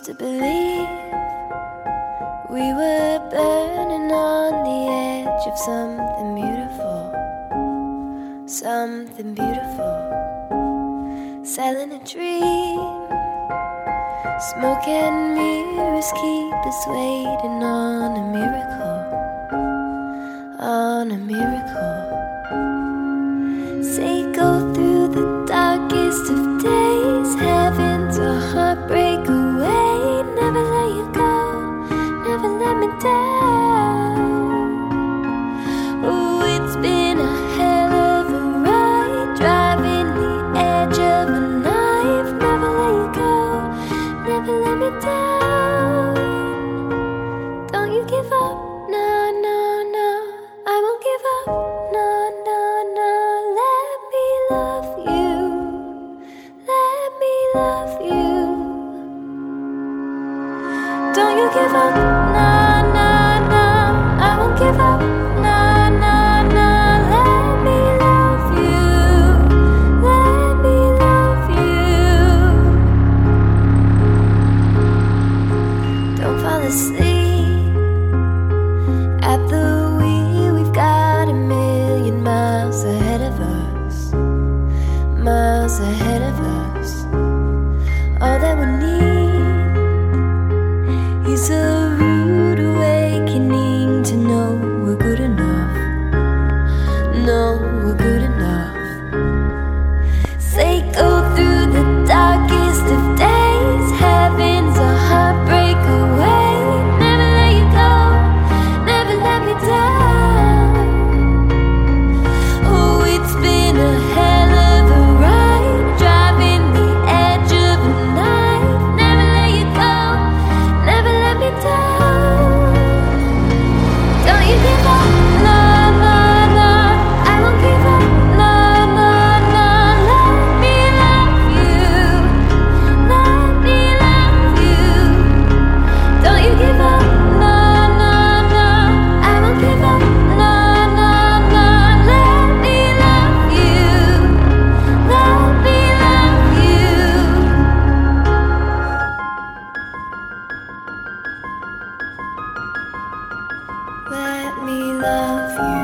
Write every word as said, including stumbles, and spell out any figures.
used to believe we were burning on the edge of something beautiful, something beautiful, selling a dream. Smoke and mirrors keep us waiting on a miracle, on a miracle. Say go through the darkest of days, heaven's a heartbreak away. Never let you go, never let me down. Oh, it's been a hell of a ride, driving the edge of a knife. Never let you go, never let me down. Don't you give up, no, no, no, I won't give up, no, no, no. Let me love you, let me love you. Don't you give up, no, no, no, I won't give up, no, no, no. Let me love you, let me love you. Don't fall asleep at the wheel, we've got a million miles ahead of us, miles ahead of us. All that we need is a rude awakening to know we're good enough, know we're good enough. Say go through the darkest of days, heaven's a heartbreak away. Never let you go, never let me down. Oh, it's been a hell of a ride, driving the edge of a knife. Never let you go, never let me down. Don't you give up, no, no, no, I won't give up, no, no, no. Let me love you, let me love you. Don't you give up, no, no, no, I won't give up, no, no, no. Let me love you, let me love you. Let me love you.